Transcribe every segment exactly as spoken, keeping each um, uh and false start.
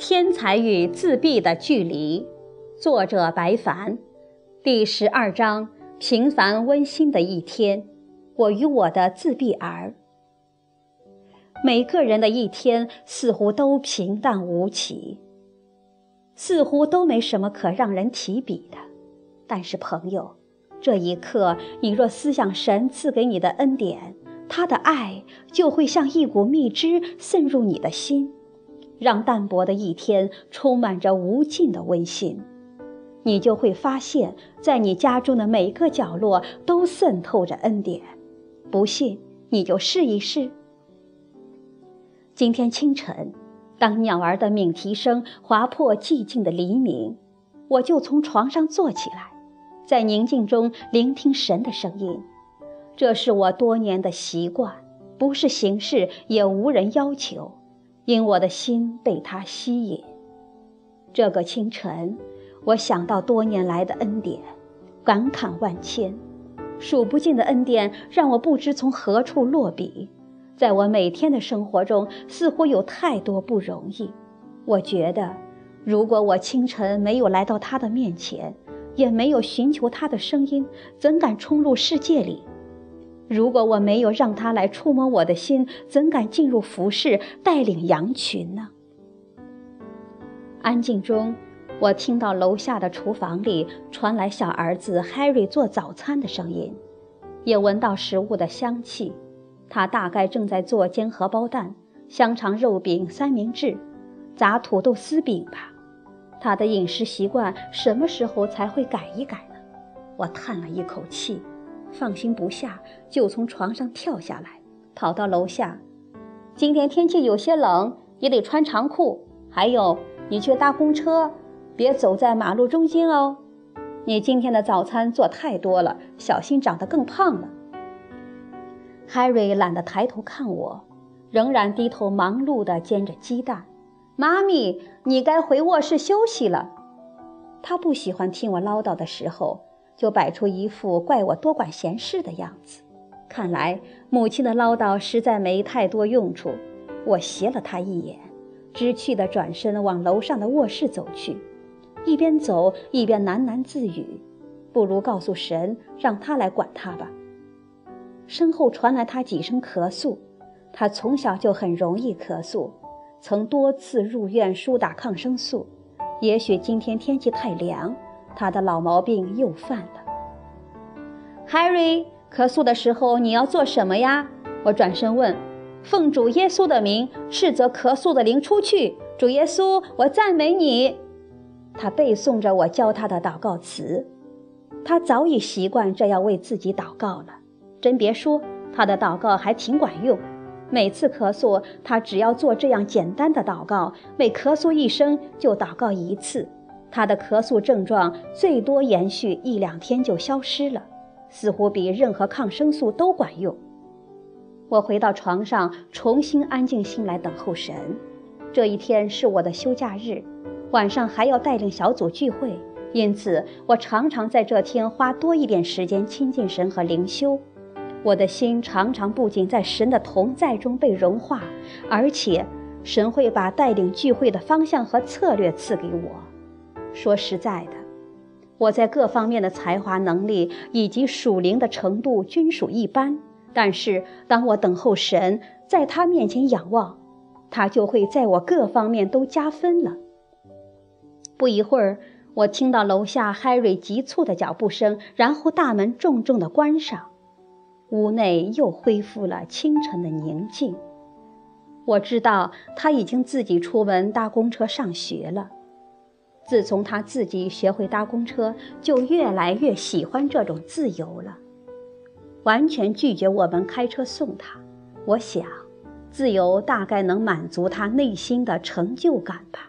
天才与自闭的距离，作者白凡，第十二章，平凡温馨的一天，我与我的自闭儿。每个人的一天似乎都平淡无奇，似乎都没什么可让人提笔的。但是朋友，这一刻你若思想神赐给你的恩典，他的爱就会像一股蜜汁渗入你的心，让淡薄的一天充满着无尽的温馨。你就会发现，在你家中的每个角落都渗透着恩典。不信，你就试一试。今天清晨，当鸟儿的鸣啼声划破寂静的黎明，我就从床上坐起来，在宁静中聆听神的声音。这是我多年的习惯，不是形式，也无人要求，因我的心被它吸引。这个清晨，我想到多年来的恩典，感慨万千。数不尽的恩典让我不知从何处落笔，在我每天的生活中似乎有太多不容易。我觉得，如果我清晨没有来到他的面前，也没有寻求他的声音，怎敢冲入世界里？如果我没有让他来触摸我的心，怎敢进入服饰，带领羊群呢？安静中，我听到楼下的厨房里传来小儿子 Harry 做早餐的声音，也闻到食物的香气。他大概正在做煎荷包蛋、香肠肉饼、三明治、炸土豆丝饼吧。他的饮食习惯什么时候才会改一改呢？我叹了一口气，放心不下，就从床上跳下来，跑到楼下。今天天气有些冷，也得穿长裤。还有，你去搭公车，别走在马路中间哦。你今天的早餐做太多了，小心长得更胖了。Harry 懒得抬头看我，仍然低头忙碌地煎着鸡蛋。妈咪，你该回卧室休息了。他不喜欢听我唠叨的时候，就摆出一副怪我多管闲事的样子。看来母亲的唠叨实在没太多用处。我斜了他一眼，知趣地转身往楼上的卧室走去，一边走一边喃喃自语，不如告诉神，让他来管他吧。身后传来他几声咳嗽，他从小就很容易咳嗽，曾多次入院输打抗生素。也许今天天气太凉，他的老毛病又犯了。 Harry， 咳嗽的时候你要做什么呀？我转身问。奉主耶稣的名，斥责咳嗽的灵出去。主耶稣，我赞美你。他背诵着我教他的祷告词。他早已习惯这样为自己祷告了。真别说，他的祷告还挺管用。每次咳嗽，他只要做这样简单的祷告，每咳嗽一声就祷告一次，他的咳嗽症状最多延续一两天就消失了，似乎比任何抗生素都管用。我回到床上，重新安静心来等候神。这一天是我的休假日，晚上还要带领小组聚会，因此我常常在这天花多一点时间亲近神和灵修。我的心常常不仅在神的同在中被融化，而且神会把带领聚会的方向和策略赐给我。说实在的，我在各方面的才华能力以及属灵的程度均属一般，但是当我等候神，在他面前仰望，他就会在我各方面都加分了。不一会儿，我听到楼下 Harry 急促的脚步声，然后大门重重地关上，屋内又恢复了清晨的宁静。我知道他已经自己出门搭公车上学了。自从他自己学会搭公车，就越来越喜欢这种自由了，完全拒绝我们开车送他。我想，自由大概能满足他内心的成就感吧。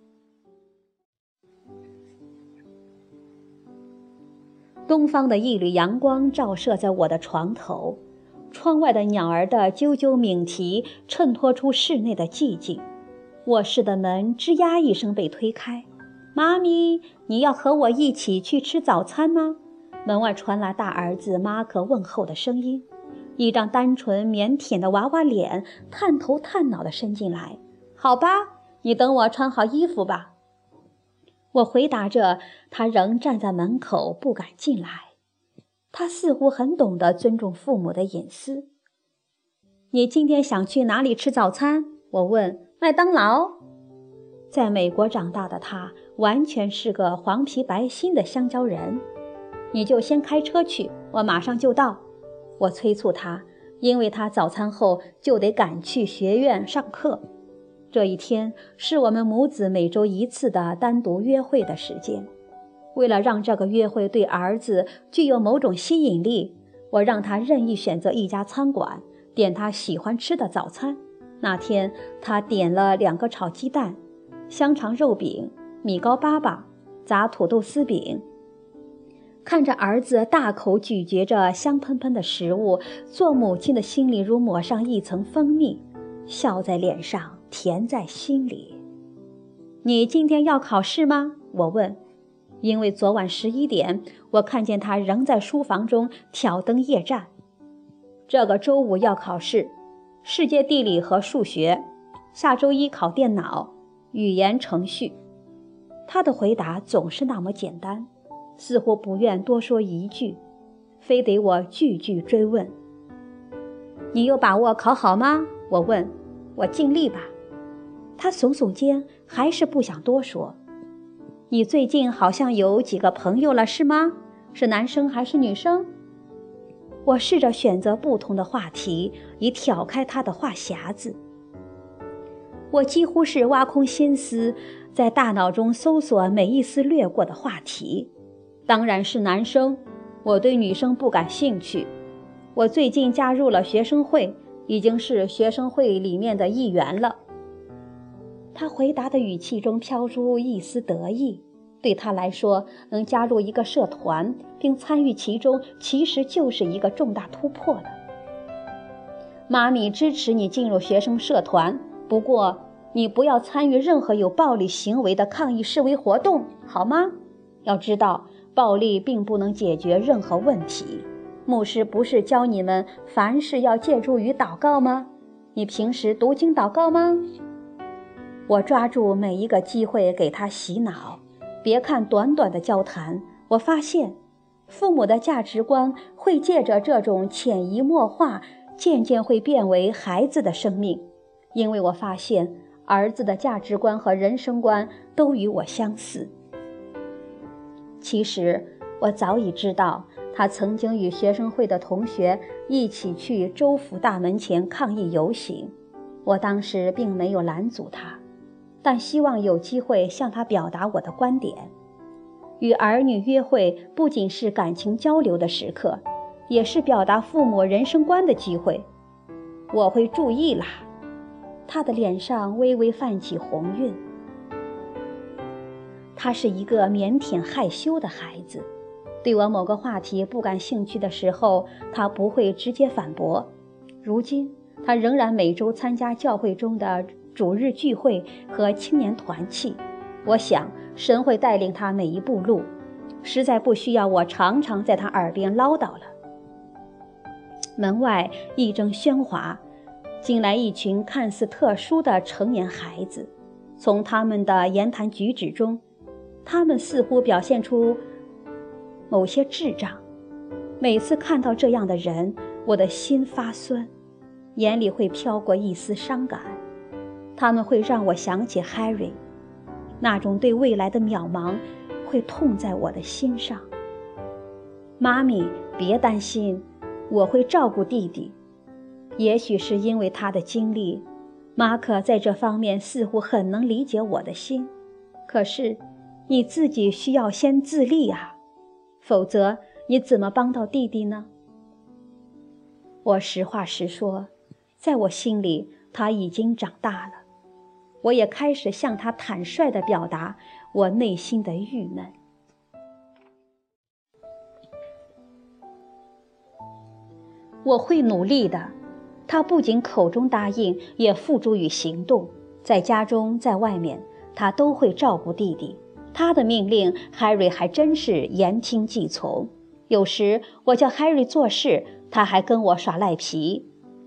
东方的一缕阳光照射在我的床头，窗外的鸟儿的啾啾鸣啼衬托出室内的寂静。卧室的门吱呀一声被推开。妈咪，你要和我一起去吃早餐吗？门外传来大儿子马可问候的声音。一张单纯腼腆的娃娃脸探头探脑地伸进来。好吧， 你等我穿好衣服吧。我回答着，他仍站在门口不敢进来。他似乎很懂得尊重父母的隐私。你今天想去哪里吃早餐？我问。麦当劳。在美国长大的他完全是个黄皮白心的香蕉人。你就先开车去，我马上就到。我催促他，因为他早餐后就得赶去学院上课。这一天是我们母子每周一次的单独约会的时间。为了让这个约会对儿子具有某种吸引力，我让他任意选择一家餐馆，点他喜欢吃的早餐。那天他点了两个炒鸡蛋、香肠肉饼、米糕粑粑、炸土豆丝饼。看着儿子大口咀嚼着香喷喷的食物，做母亲的心里如抹上一层蜂蜜，笑在脸上，甜在心里。你今天要考试吗？我问。因为昨晚十一点，我看见他仍在书房中挑灯夜战。这个周五要考试，世界地理和数学，下周一考电脑、语言程序。他的回答总是那么简单，似乎不愿多说一句，非得我句句追问。你有把握考好吗？我问。我尽力吧。他耸耸肩，还是不想多说。你最近好像有几个朋友了，是吗？是男生还是女生？我试着选择不同的话题，以挑开他的话匣子。我几乎是挖空心思，在大脑中搜索每一丝掠过的话题。当然是男生，我对女生不感兴趣。我最近加入了学生会，已经是学生会里面的一员了。他回答的语气中飘出一丝得意，对他来说，能加入一个社团并参与其中，其实就是一个重大突破了。妈咪支持你进入学生社团，不过你不要参与任何有暴力行为的抗议示威活动，好吗？要知道，暴力并不能解决任何问题。牧师不是教你们凡事要借助于祷告吗？你平时读经祷告吗？我抓住每一个机会给他洗脑。别看短短的交谈，我发现父母的价值观会借着这种潜移默化，渐渐会变为孩子的生命。因为我发现儿子的价值观和人生观都与我相似。其实我早已知道，他曾经与学生会的同学一起去州府大门前抗议游行。我当时并没有拦阻他，但希望有机会向他表达我的观点。与儿女约会不仅是感情交流的时刻，也是表达父母人生观的机会。我会注意啦。他的脸上微微泛起红晕。他是一个腼腆害羞的孩子，对我某个话题不感兴趣的时候，他不会直接反驳。如今他仍然每周参加教会中的主日聚会和青年团契。我想神会带领他每一步路，实在不需要我常常在他耳边唠叨了。门外一阵喧哗，进来一群看似特殊的成年孩子。从他们的言谈举止中，他们似乎表现出某些智障。每次看到这样的人，我的心发酸，眼里会飘过一丝伤感。他们会让我想起 Harry， 那种对未来的渺茫会痛在我的心上。妈咪，别担心，我会照顾弟弟。也许是因为他的经历，马可在这方面似乎很能理解我的心。可是你自己需要先自立啊，否则你怎么帮到弟弟呢？我实话实说，在我心里他已经长大了。我也开始向他坦率地表达我内心的郁闷。我会努力的。他不仅口中答应，也付诸于行动。在家中，在外面，他都会照顾弟弟。他的命令 Harry 还真是言听计从。有时我叫 Harry 做事，他还跟我耍赖皮。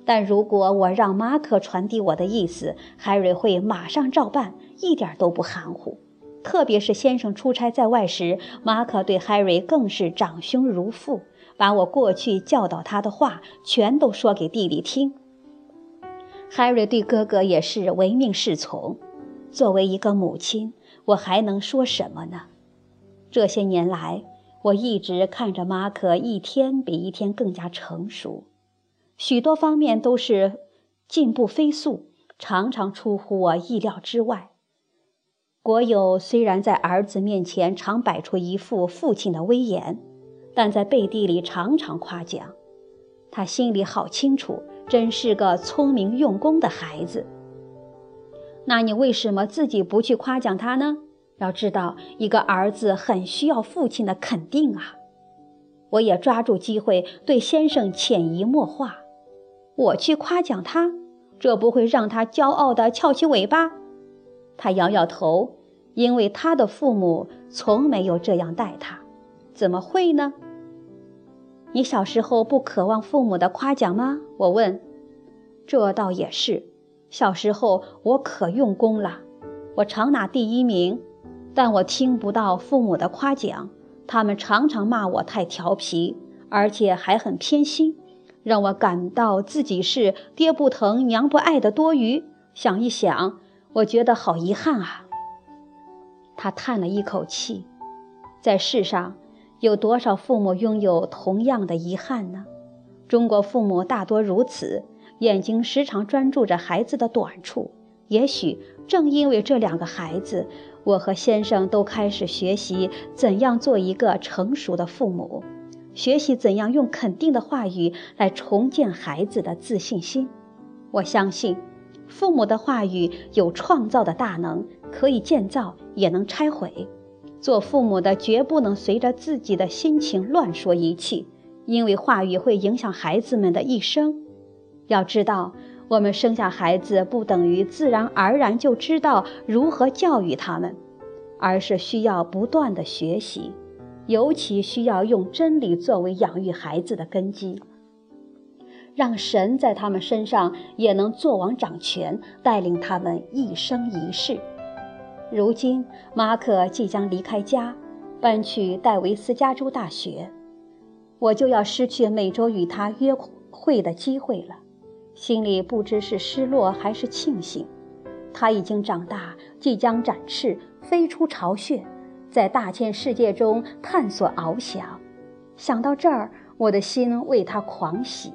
但如果我让马可传递我的意思，海瑞会马上照办，一点都不含糊。特别是先生出差在外时，马可对海瑞更是长兄如父，把我过去教导他的话全都说给弟弟听。海瑞对哥哥也是唯命是从。作为一个母亲，我还能说什么呢？这些年来，我一直看着马可一天比一天更加成熟，许多方面都是进步飞速，常常出乎我意料之外。国友虽然在儿子面前常摆出一副父亲的威严，但在背地里常常夸奖。他心里好清楚，真是个聪明用功的孩子。那你为什么自己不去夸奖他呢？要知道，一个儿子很需要父亲的肯定啊。我也抓住机会对先生潜移默化，我去夸奖他，这不会让他骄傲地翘起尾巴？他摇摇头，因为他的父母从没有这样待他，怎么会呢？你小时候不渴望父母的夸奖吗？我问。这倒也是，小时候我可用功了，我常拿第一名，但我听不到父母的夸奖，他们常常骂我太调皮，而且还很偏心，让我感到自己是爹不疼娘不爱的多余。想一想，我觉得好遗憾啊。他叹了一口气，在世上有多少父母拥有同样的遗憾呢？中国父母大多如此，眼睛时常专注着孩子的短处。也许正因为这两个孩子，我和先生都开始学习怎样做一个成熟的父母，学习怎样用肯定的话语来重建孩子的自信心。我相信父母的话语有创造的大能，可以建造也能拆毁。做父母的绝不能随着自己的心情乱说一气，因为话语会影响孩子们的一生。要知道，我们生下孩子不等于自然而然就知道如何教育他们，而是需要不断的学习，尤其需要用真理作为养育孩子的根基，让神在他们身上也能作王掌权，带领他们一生一世。如今马可即将离开家，搬去戴维斯加州大学，我就要失去每周与他约会的机会了，心里不知是失落还是庆幸。他已经长大，即将展翅飞出巢穴，在大千世界中探索翱翔。想到这儿，我的心为他狂喜。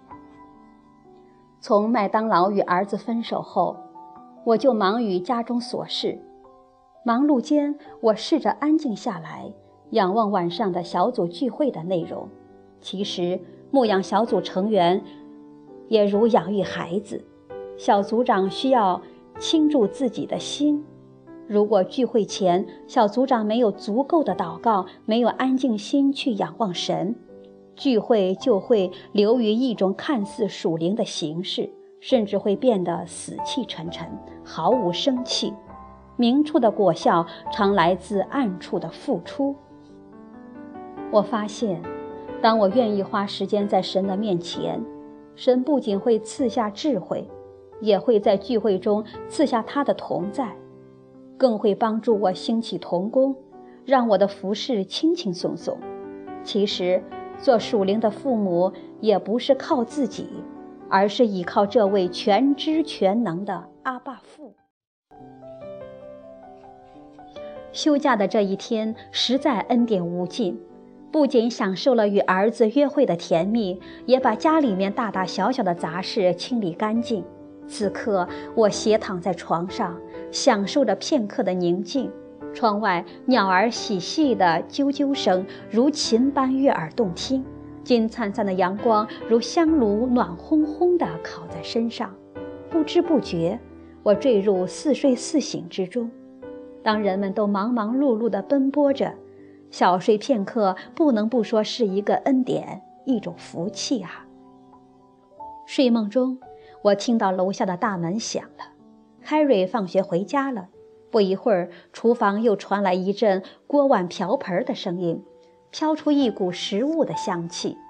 从麦当劳与儿子分手后，我就忙于家中琐事。忙碌间，我试着安静下来，仰望晚上的小组聚会的内容。其实牧养小组成员也如养育孩子，小组长需要倾注自己的心。如果聚会前小组长没有足够的祷告，没有安静心去仰望神，聚会就会流于一种看似属灵的形式，甚至会变得死气沉沉，毫无生气。明处的果效常来自暗处的付出。我发现，当我愿意花时间在神的面前，神不仅会赐下智慧，也会在聚会中赐下他的同在，更会帮助我兴起同工，让我的服事轻轻松松。其实做属灵的父母也不是靠自己，而是依靠这位全知全能的阿爸父。休假的这一天实在恩典无尽，不仅享受了与儿子约会的甜蜜，也把家里面大大小小的杂事清理干净。此刻我斜躺在床上，享受着片刻的宁静。窗外鸟儿嬉戏的啾啾声如琴般悦耳动听，金灿灿的阳光如香炉暖烘烘地烤在身上。不知不觉，我坠入似睡似醒之中。当人们都忙忙碌碌地奔波着，小睡片刻不能不说是一个恩典，一种福气啊。睡梦中，我听到楼下的大门响了，海瑞放学回家了。不一会儿，厨房又传来一阵锅碗瓢盆的声音，飘出一股食物的香气。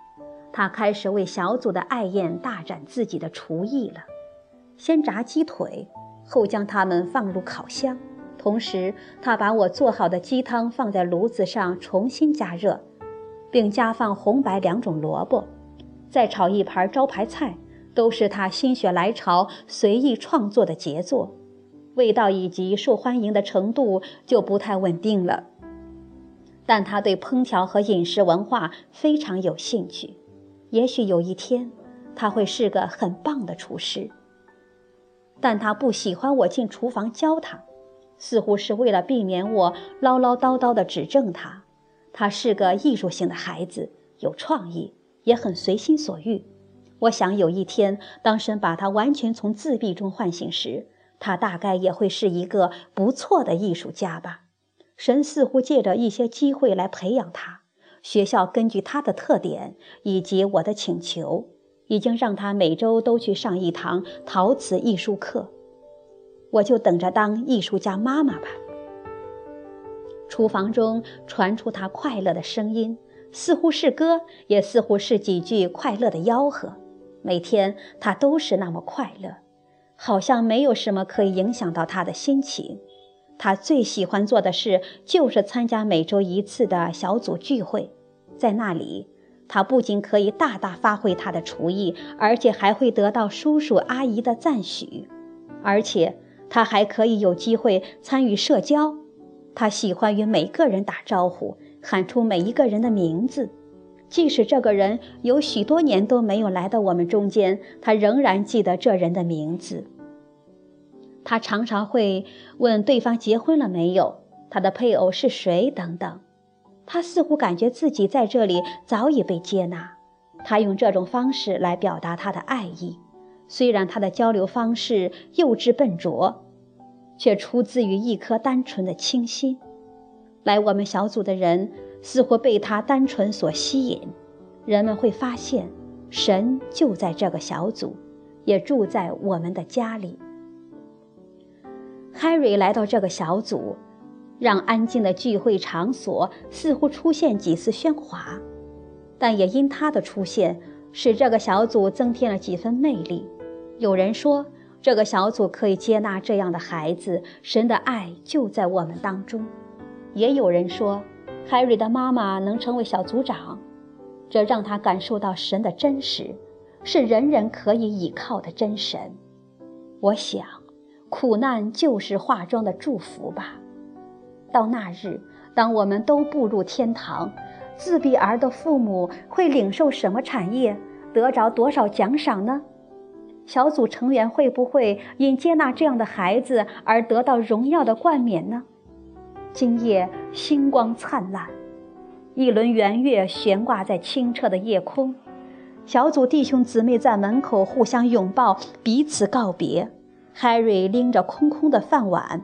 他开始为小组的爱宴大展自己的厨艺了。先炸鸡腿，后将它们放入烤箱，同时他把我做好的鸡汤放在炉子上重新加热，并加放红白两种萝卜，再炒一盘招牌菜，都是他心血来潮随意创作的杰作，味道以及受欢迎的程度就不太稳定了。但他对烹调和饮食文化非常有兴趣，也许有一天他会是个很棒的厨师。但他不喜欢我进厨房教他，似乎是为了避免我唠唠叨叨地指正他。他是个艺术性的孩子，有创意，也很随心所欲。我想有一天，当神把他完全从自闭中唤醒时，他大概也会是一个不错的艺术家吧。神似乎借着一些机会来培养他，学校根据他的特点以及我的请求，已经让他每周都去上一堂陶瓷艺术课。我就等着当艺术家妈妈吧。厨房中传出他快乐的声音，似乎是歌，也似乎是几句快乐的吆喝。每天他都是那么快乐，好像没有什么可以影响到他的心情。他最喜欢做的事就是参加每周一次的小组聚会，在那里，他不仅可以大大发挥他的厨艺，而且还会得到叔叔阿姨的赞许，而且他还可以有机会参与社交。他喜欢与每个人打招呼，喊出每一个人的名字，即使这个人有许多年都没有来到我们中间，他仍然记得这人的名字。他常常会问对方结婚了没有，他的配偶是谁等等。他似乎感觉自己在这里早已被接纳，他用这种方式来表达他的爱意。虽然他的交流方式幼稚笨拙，却出自于一颗单纯的清心。来我们小组的人似乎被他单纯所吸引，人们会发现神就在这个小组，也住在我们的家里。Harry 来到这个小组，让安静的聚会场所似乎出现几丝喧哗，但也因他的出现，使这个小组增添了几分魅力。有人说，这个小组可以接纳这样的孩子，神的爱就在我们当中。也有人说， Harry 的妈妈能成为小组长，这让他感受到神的真实，是人人可以倚靠的真神。我想，苦难就是化妆的祝福吧。到那日，当我们都步入天堂，自闭儿的父母会领受什么产业，得着多少奖赏呢？小组成员会不会因接纳这样的孩子而得到荣耀的冠冕呢？今夜星光灿烂，一轮圆月悬挂在清澈的夜空，小组弟兄姊妹在门口互相拥抱，彼此告别。Harry 拎着空空的饭碗，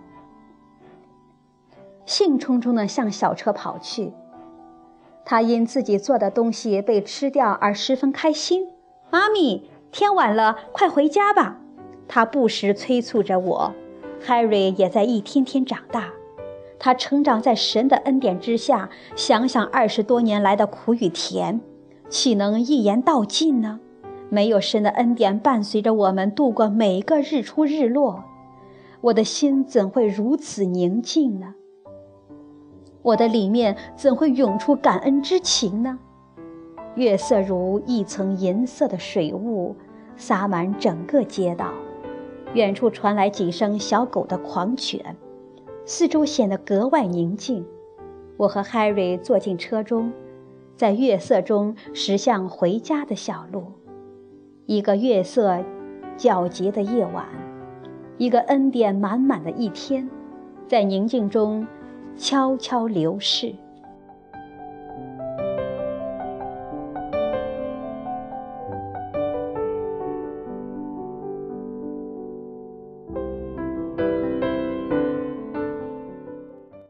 兴冲冲地向小车跑去。他因自己做的东西被吃掉而十分开心。妈咪，天晚了，快回家吧，他不时催促着我。Harry 也在一天天长大，他成长在神的恩典之下，想想二十多年来的苦与甜，岂能一言道尽呢？没有神的恩典伴随着我们度过每一个日出日落，我的心怎会如此宁静呢？我的里面怎会涌出感恩之情呢？月色如一层银色的水雾，洒满整个街道。远处传来几声小狗的狂犬，四周显得格外宁静。我和 Harry 坐进车中，在月色中驶向回家的小路。一个月色皎洁的夜晚，一个恩典满满的一天，在宁静中悄悄流逝。